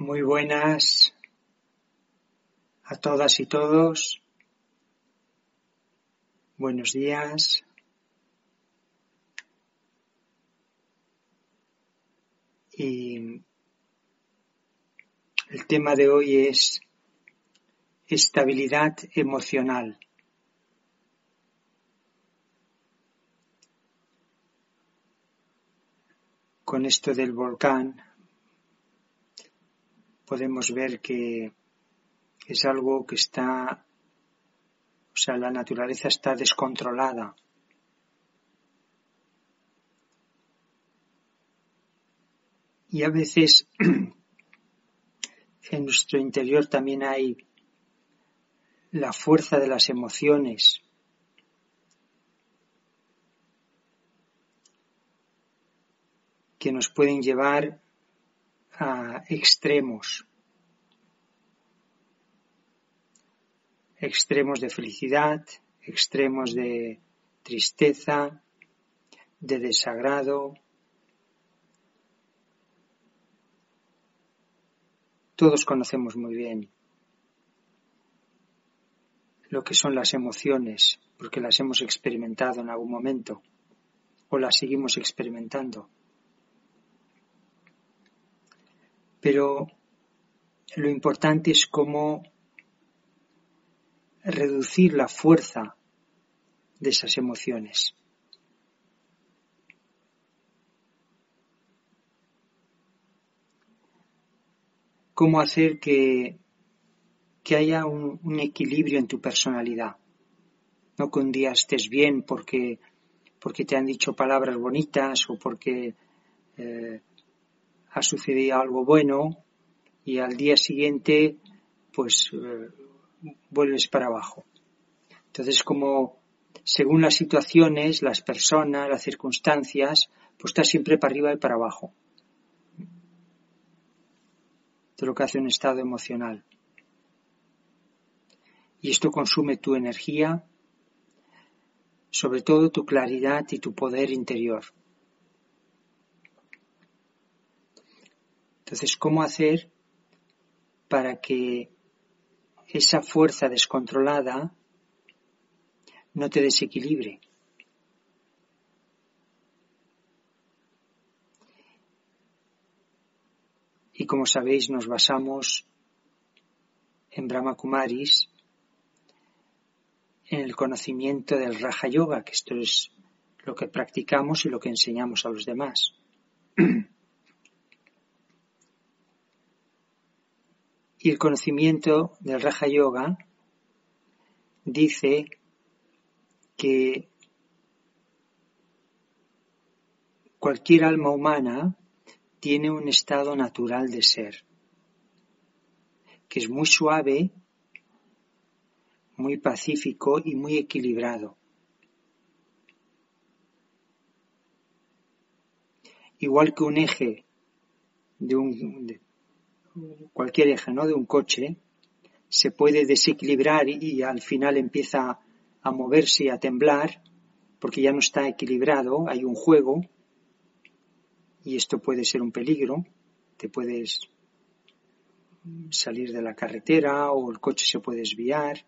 Muy buenas a todas y todos. Buenos días. Y el tema de hoy es estabilidad emocional. Con esto del volcán podemos ver que es algo que la naturaleza está descontrolada. Y a veces en nuestro interior también hay la fuerza de las emociones. Que nos pueden llevar a extremos de felicidad, extremos de tristeza, de desagrado. Todos conocemos muy bien lo que son las emociones, porque las hemos experimentado en algún momento o las seguimos experimentando. Pero lo importante es cómo reducir la fuerza de esas emociones. Cómo hacer que haya un equilibrio en tu personalidad. No que un día estés bien porque te han dicho palabras bonitas o porque ha sucedido algo bueno y al día siguiente vuelves para abajo. Entonces, como según las situaciones, las personas, las circunstancias, pues estás siempre para arriba y para abajo. De lo que hace un estado emocional. Y esto consume tu energía, sobre todo tu claridad y tu poder interior. Entonces, ¿cómo hacer para que esa fuerza descontrolada no te desequilibre? Y como sabéis, nos basamos en Brahma Kumaris, en el conocimiento del Raja Yoga, que esto es lo que practicamos y lo que enseñamos a los demás. Y el conocimiento del Raja Yoga dice que cualquier alma humana tiene un estado natural de ser, que es muy suave, muy pacífico y muy equilibrado. Igual que un eje cualquier eje, ¿no?, de un coche, se puede desequilibrar y al final empieza a moverse y a temblar porque ya no está equilibrado, hay un juego y esto puede ser un peligro, te puedes salir de la carretera o el coche se puede desviar,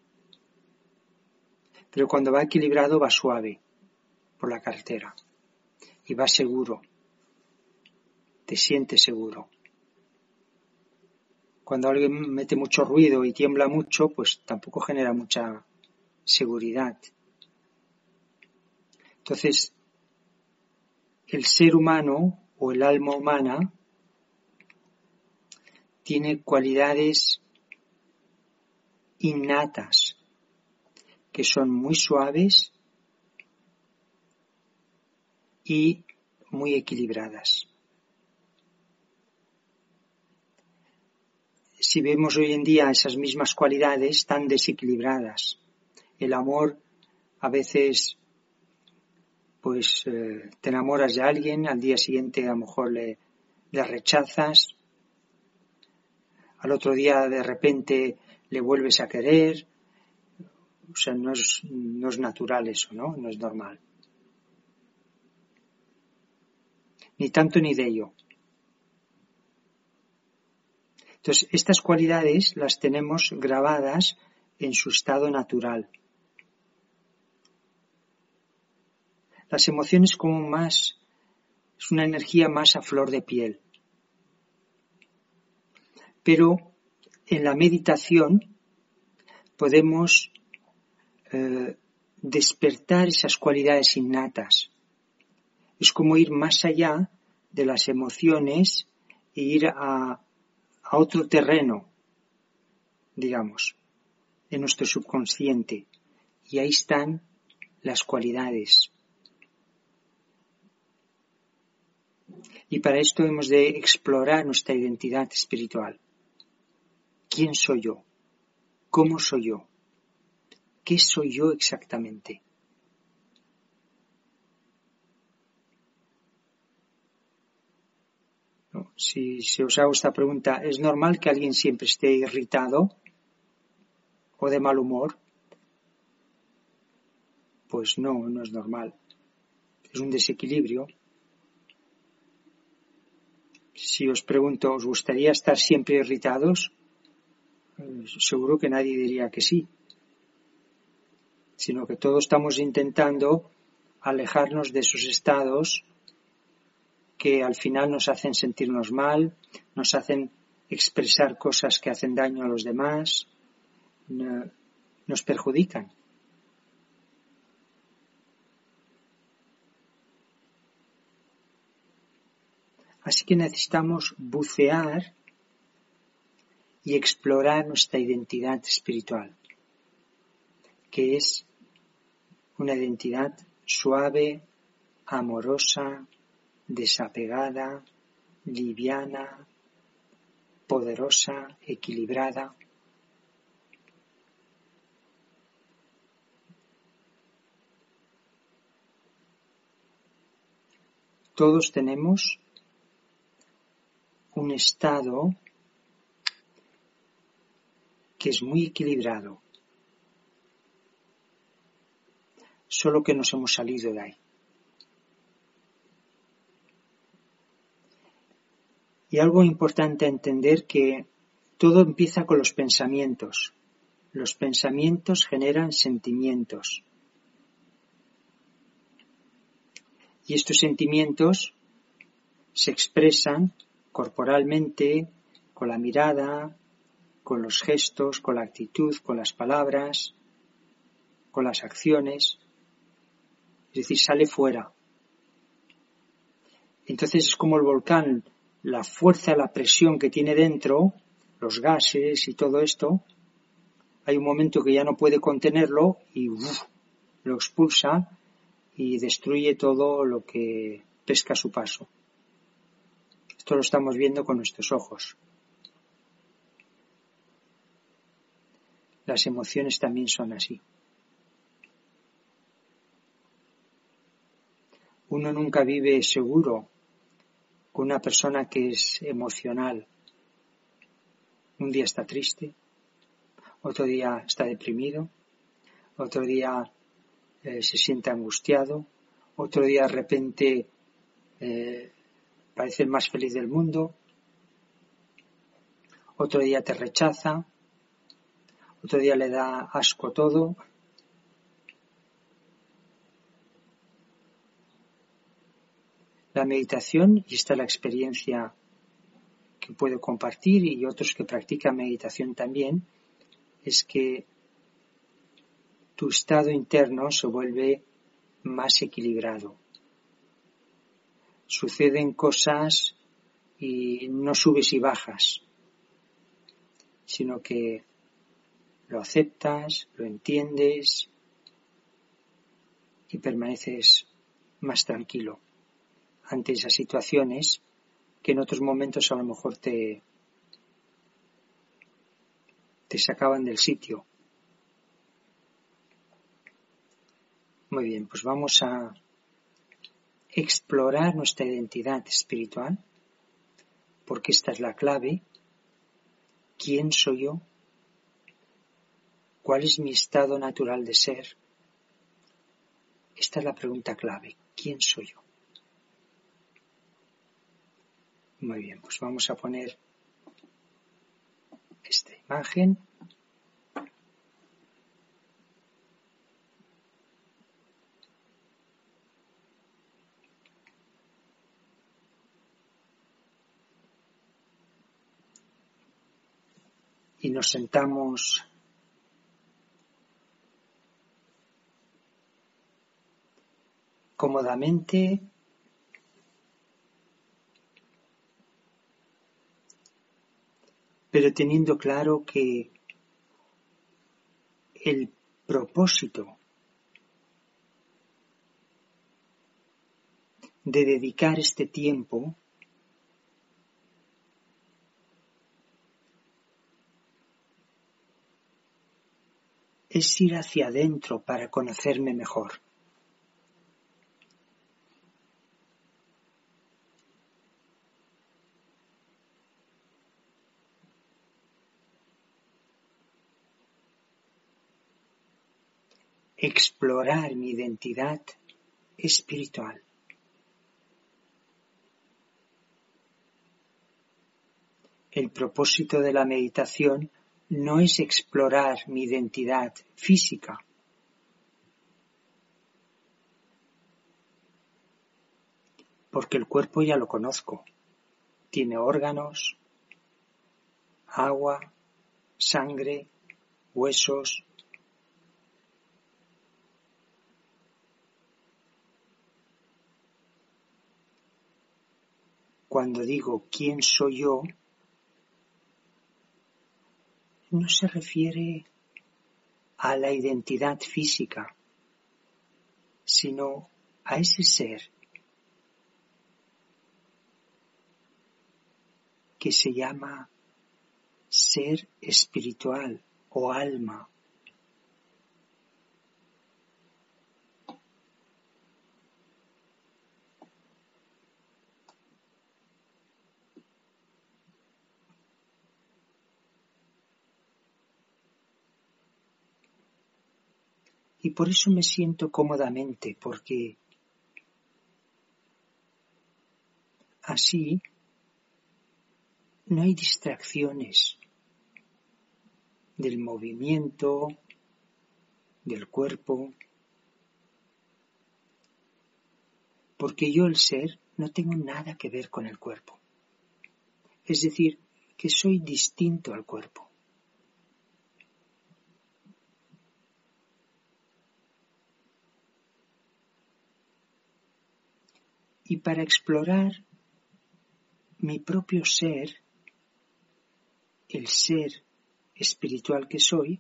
pero cuando va equilibrado va suave por la carretera y va seguro, te sientes seguro. Cuando alguien mete mucho ruido y tiembla mucho, pues tampoco genera mucha seguridad. Entonces, el ser humano o el alma humana tiene cualidades innatas que son muy suaves y muy equilibradas. Si vemos hoy en día esas mismas cualidades están desequilibradas. El amor a veces te enamoras de alguien, al día siguiente a lo mejor le rechazas, al otro día de repente le vuelves a querer. O sea, no es natural eso, ¿no? No es normal. Ni tanto ni de ello. Entonces, estas cualidades las tenemos grabadas en su estado natural. Las emociones es una energía más a flor de piel. Pero en la meditación podemos despertar esas cualidades innatas. Es como ir más allá de las emociones e ir a otro terreno, digamos, en nuestro subconsciente. Y ahí están las cualidades. Y para esto hemos de explorar nuestra identidad espiritual. ¿Quién soy yo? ¿Cómo soy yo? ¿Qué soy yo exactamente? ¿No? Si os hago esta pregunta, ¿es normal que alguien siempre esté irritado o de mal humor? Pues no es normal. Es un desequilibrio. Si os pregunto, ¿os gustaría estar siempre irritados? Seguro que nadie diría que sí. Sino que todos estamos intentando alejarnos de esos estados que al final nos hacen sentirnos mal, nos hacen expresar cosas que hacen daño a los demás, nos perjudican. Así que necesitamos bucear y explorar nuestra identidad espiritual, que es una identidad suave, amorosa, desapegada, liviana, poderosa, equilibrada. Todos tenemos un estado que es muy equilibrado, solo que nos hemos salido de ahí. Y algo importante a entender que todo empieza con los pensamientos. Los pensamientos generan sentimientos. Y estos sentimientos se expresan corporalmente, con la mirada, con los gestos, con la actitud, con las palabras, con las acciones. Es decir, sale fuera. Entonces es como el volcán, la fuerza, la presión que tiene dentro, los gases y todo esto, hay un momento que ya no puede contenerlo y lo expulsa y destruye todo lo que pesca a su paso. Esto lo estamos viendo con nuestros ojos. Las emociones también son así. Uno nunca vive seguro con una persona que es emocional. Un día está triste, otro día está deprimido, otro día se siente angustiado, otro día de repente parece el más feliz del mundo, otro día te rechaza, otro día le da asco todo. La meditación, y esta es la experiencia que puedo compartir y otros que practican meditación también, es que tu estado interno se vuelve más equilibrado. Suceden cosas y no subes y bajas, sino que lo aceptas, lo entiendes y permaneces más tranquilo ante esas situaciones que en otros momentos a lo mejor te sacaban del sitio. Muy bien, pues vamos a explorar nuestra identidad espiritual, porque esta es la clave. ¿Quién soy yo? ¿Cuál es mi estado natural de ser? Esta es la pregunta clave. ¿Quién soy yo? Muy bien, pues vamos a poner esta imagen. Y nos sentamos cómodamente, pero teniendo claro que el propósito de dedicar este tiempo es ir hacia adentro para conocerme mejor. Explorar mi identidad espiritual. El propósito de la meditación no es explorar mi identidad física, porque el cuerpo ya lo conozco. Tiene órganos, agua, sangre, huesos. Cuando digo ¿quién soy yo?, no se refiere a la identidad física, sino a ese ser que se llama ser espiritual o alma. Y por eso me siento cómodamente, porque así no hay distracciones del movimiento, del cuerpo, porque yo el ser no tengo nada que ver con el cuerpo. Es decir, que soy distinto al cuerpo. Y para explorar mi propio ser, el ser espiritual que soy,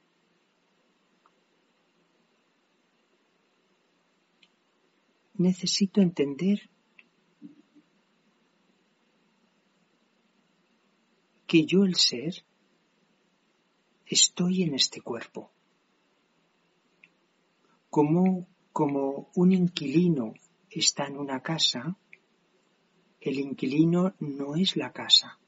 necesito entender que yo el ser estoy en este cuerpo. Como un inquilino está en una casa, el inquilino no es la casa.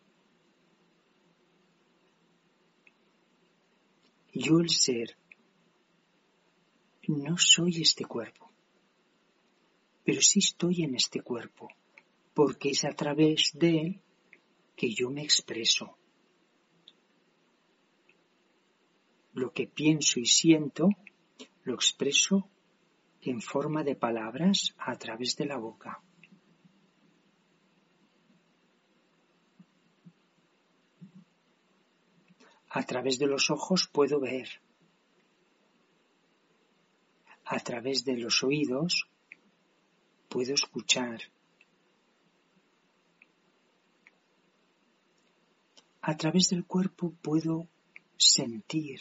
Yo el ser no soy este cuerpo, pero sí estoy en este cuerpo, porque es a través de él que yo me expreso. Lo que pienso y siento lo expreso en forma de palabras a través de la boca. A través de los ojos puedo ver. A través de los oídos puedo escuchar. A través del cuerpo puedo sentir.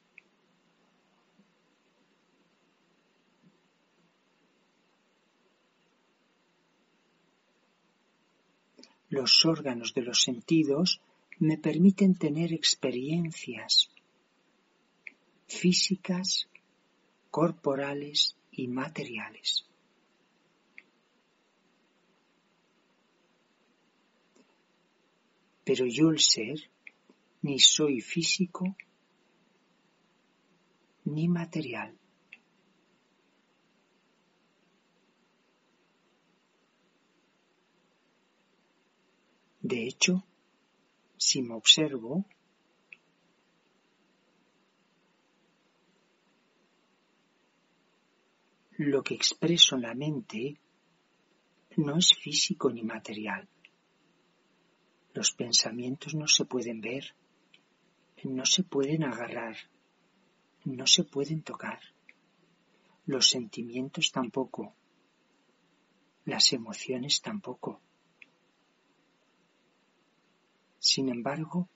Los órganos de los sentidos me permiten tener experiencias físicas, corporales y materiales. Pero yo el ser ni soy físico ni material. De hecho, si me observo, lo que expreso en la mente no es físico ni material. Los pensamientos no se pueden ver, no se pueden agarrar, no se pueden tocar. Los sentimientos tampoco, las emociones tampoco. Sin embargo,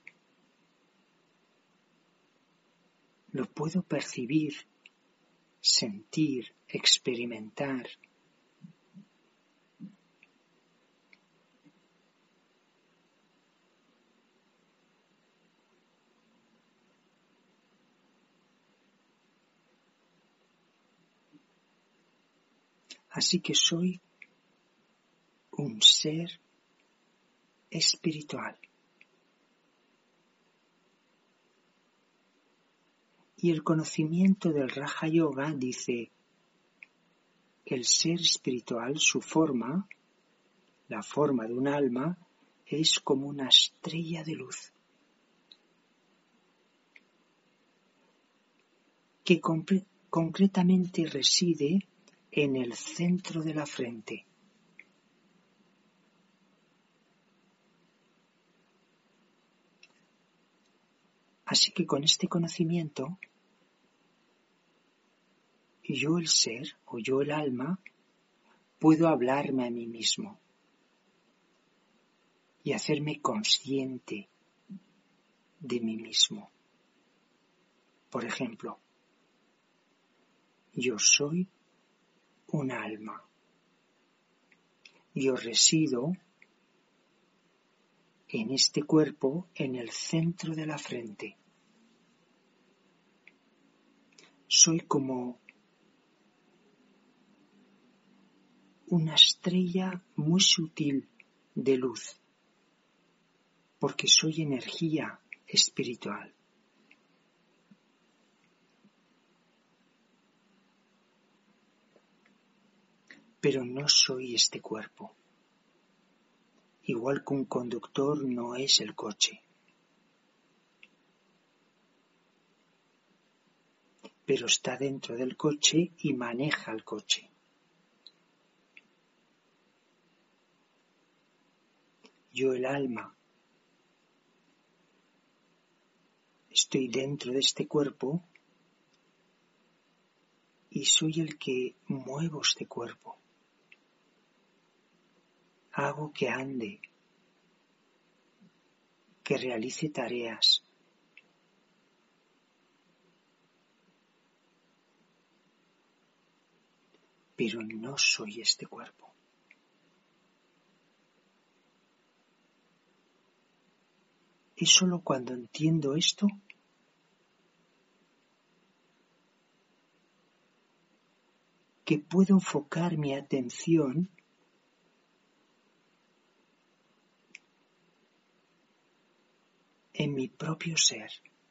lo puedo percibir, sentir, experimentar. Así que soy un ser espiritual. Y el conocimiento del Raja Yoga dice, el ser espiritual, su forma, la forma de un alma, es como una estrella de luz que concretamente reside en el centro de la frente. Así que con este conocimiento, yo el ser o yo el alma puedo hablarme a mí mismo y hacerme consciente de mí mismo. Por ejemplo, yo soy un alma. Yo resido en este cuerpo en el centro de la frente. Soy como una estrella muy sutil de luz, porque soy energía espiritual. Pero no soy este cuerpo. Igual que un conductor no es el coche. Pero está dentro del coche y maneja el coche. Yo, el alma, estoy dentro de este cuerpo y soy el que muevo este cuerpo. Hago que ande, que realice tareas. Pero no soy este cuerpo. Es solo cuando entiendo esto que puedo enfocar mi atención en mi propio ser.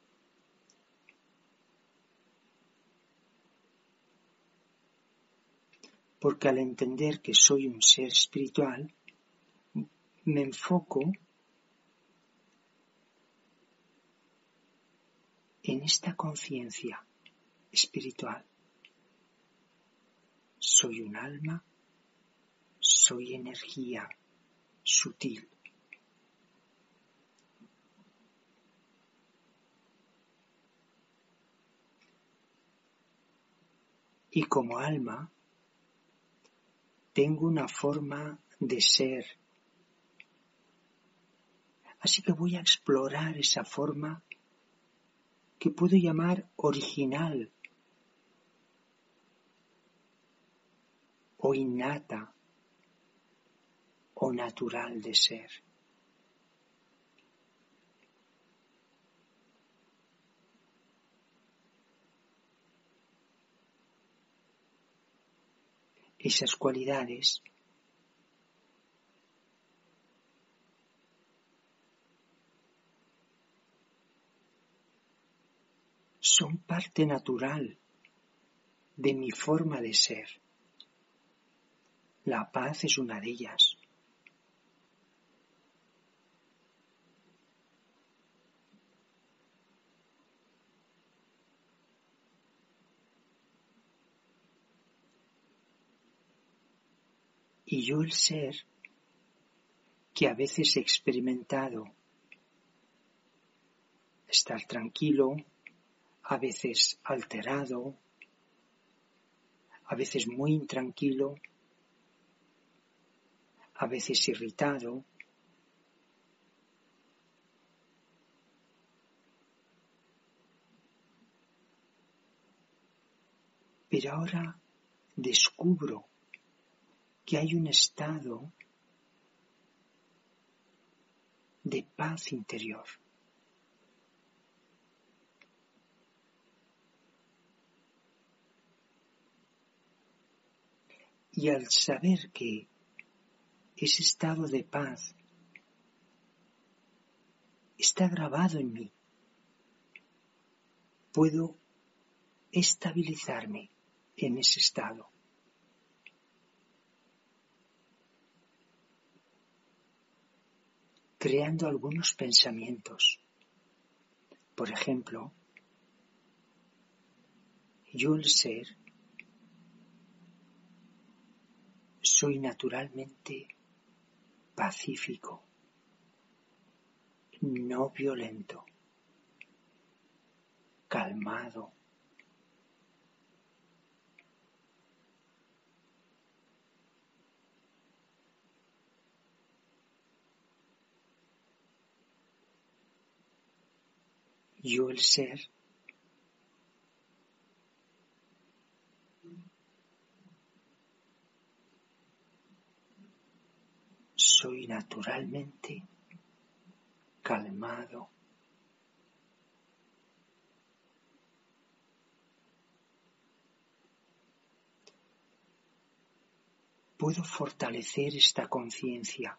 Porque al entender que soy un ser espiritual, me enfoco en esta conciencia espiritual. Soy un alma, soy energía sutil. Y como alma, tengo una forma de ser. Así que voy a explorar esa forma que puedo llamar original o innata o natural de ser. Esas cualidades son parte natural de mi forma de ser. La paz es una de ellas. Y yo el ser que a veces he experimentado estar tranquilo, a veces alterado, a veces muy intranquilo, a veces irritado, pero ahora descubro que hay un estado de paz interior. Y al saber que ese estado de paz está grabado en mí, puedo estabilizarme en ese estado. Creando algunos pensamientos. Por ejemplo, yo el ser soy naturalmente pacífico, no violento, calmado. Yo el ser soy naturalmente calmado. Puedo fortalecer esta conciencia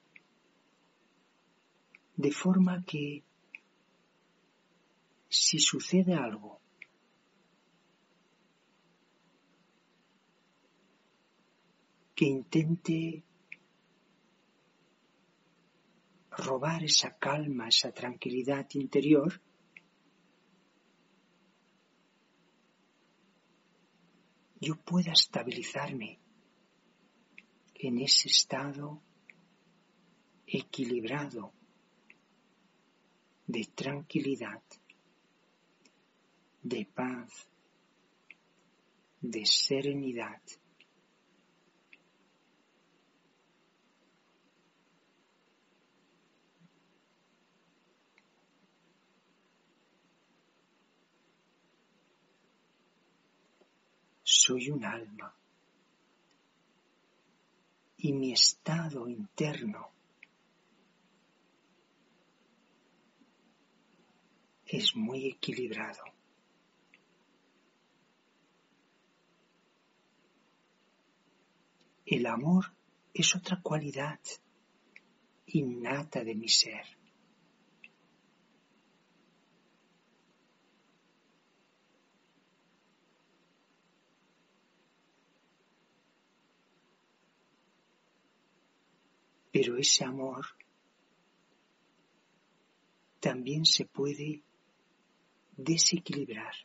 de forma que si sucede algo que intente robar esa calma, esa tranquilidad interior, yo pueda estabilizarme en ese estado equilibrado de tranquilidad, de paz, de serenidad. Soy un alma y mi estado interno es muy equilibrado. El amor es otra cualidad innata de mi ser. Pero ese amor también se puede desequilibrar.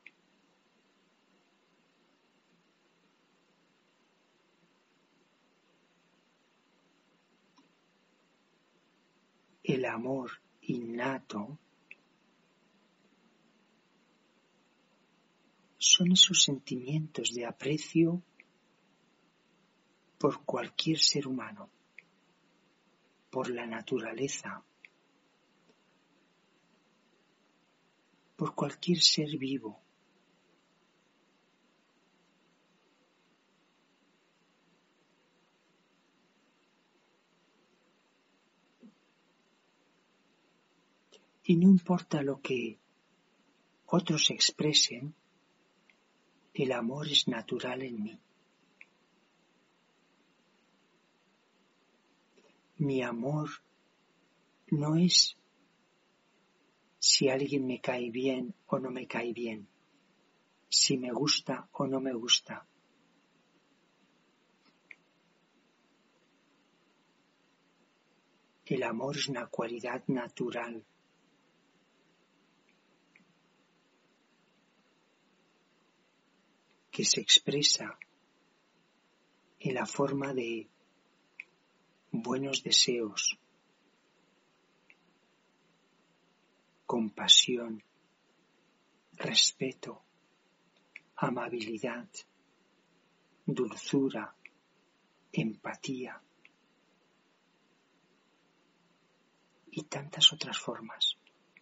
El amor innato son esos sentimientos de aprecio por cualquier ser humano, por la naturaleza, por cualquier ser vivo. Y no importa lo que otros expresen, el amor es natural en mí. Mi amor no es si alguien me cae bien o no me cae bien, si me gusta o no me gusta. El amor es una cualidad natural. Que se expresa en la forma de buenos deseos, compasión, respeto, amabilidad, dulzura, empatía y tantas otras formas.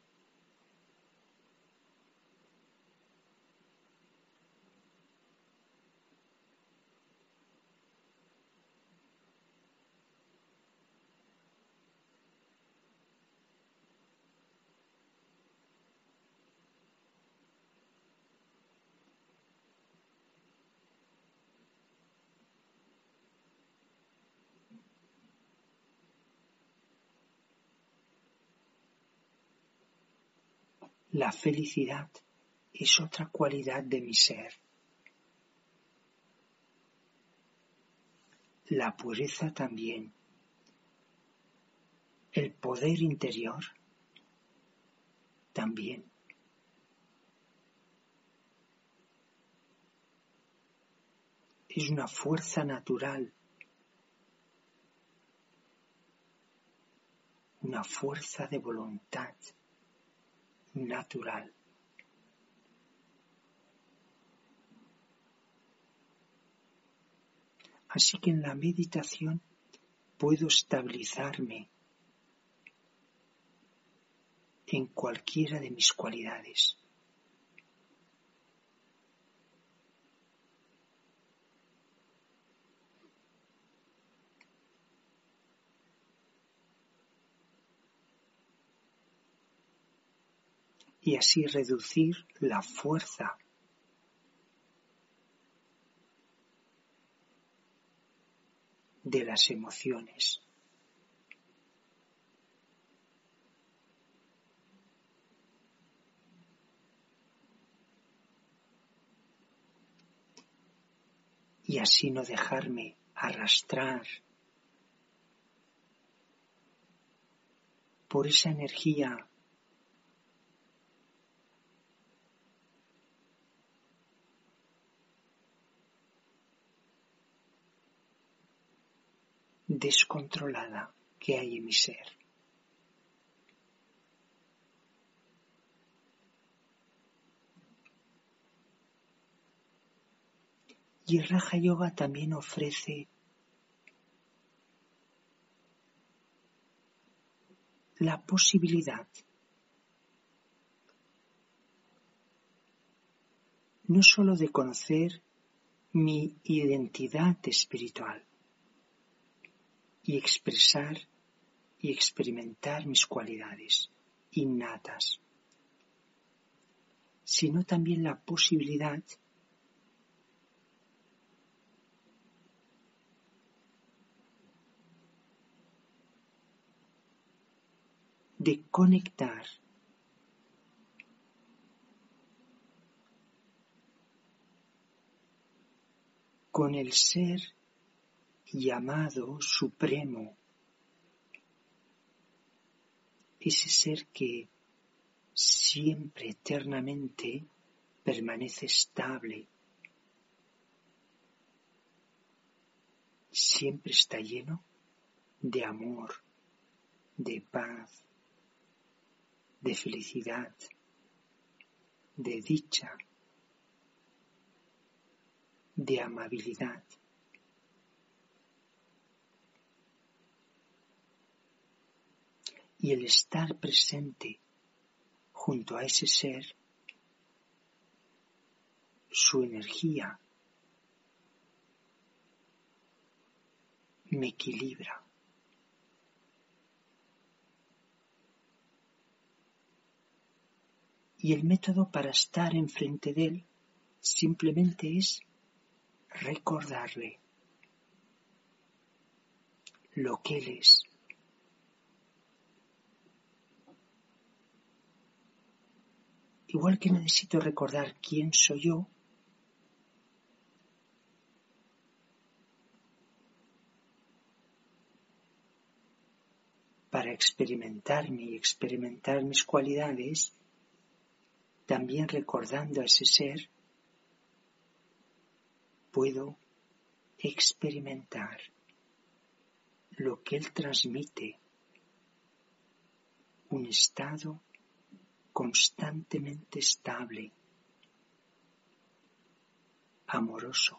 La felicidad es otra cualidad de mi ser. La pureza también. El poder interior también. Es una fuerza natural, una fuerza de voluntad natural. Así que en la meditación puedo estabilizarme en cualquiera de mis cualidades. Y así reducir la fuerza de las emociones. Y así no dejarme arrastrar por esa energía descontrolada que hay en mi ser. Y el Raja Yoga también ofrece la posibilidad no sólo de conocer mi identidad espiritual y expresar y experimentar mis cualidades innatas, sino también la posibilidad de conectar con el ser llamado supremo, ese ser que siempre eternamente permanece estable, siempre está lleno de amor, de paz, de felicidad, de dicha, de amabilidad. Y el estar presente junto a ese ser, su energía me equilibra. Y el método para estar enfrente de él simplemente es recordarle lo que él es. Igual que necesito recordar quién soy yo, para experimentarme y experimentar mis cualidades, también recordando a ese ser, puedo experimentar lo que Él transmite, un estado constantemente estable, amoroso,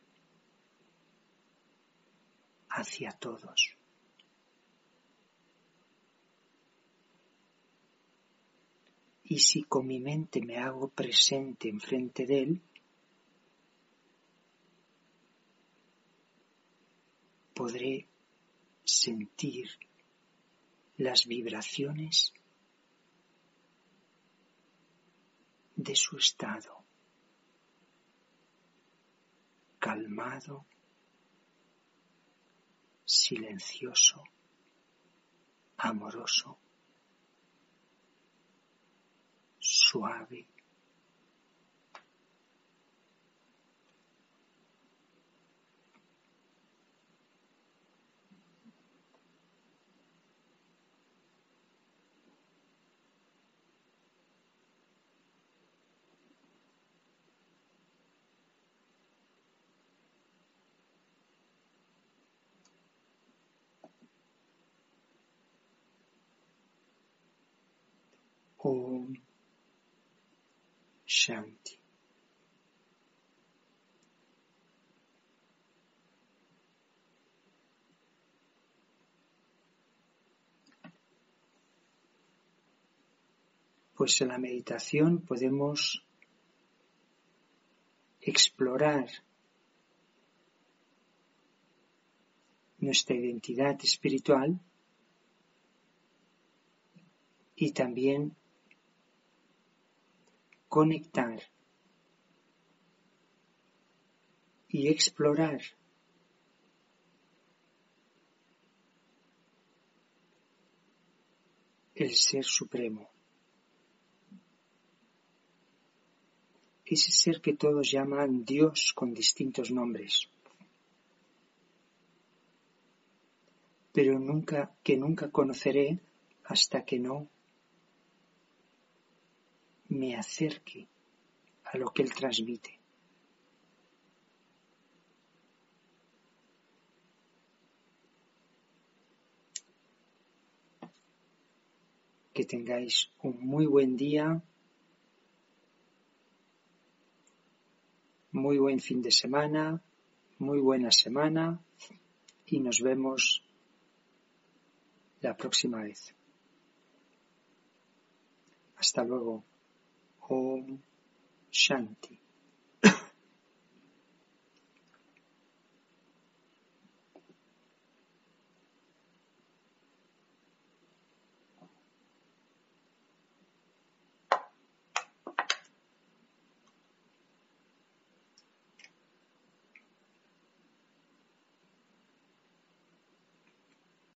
hacia todos. Y si con mi mente me hago presente enfrente de Él, podré sentir las vibraciones de su estado, calmado, silencioso, amoroso, suave. Om Shanti. Pues en la meditación podemos explorar nuestra identidad espiritual y también conectar y explorar el Ser Supremo, ese ser que todos llaman Dios con distintos nombres, pero nunca conoceré hasta que no me acerque a lo que Él transmite. Que tengáis un muy buen día, muy buen fin de semana, muy buena semana y nos vemos la próxima vez. Hasta luego. Om Shanti.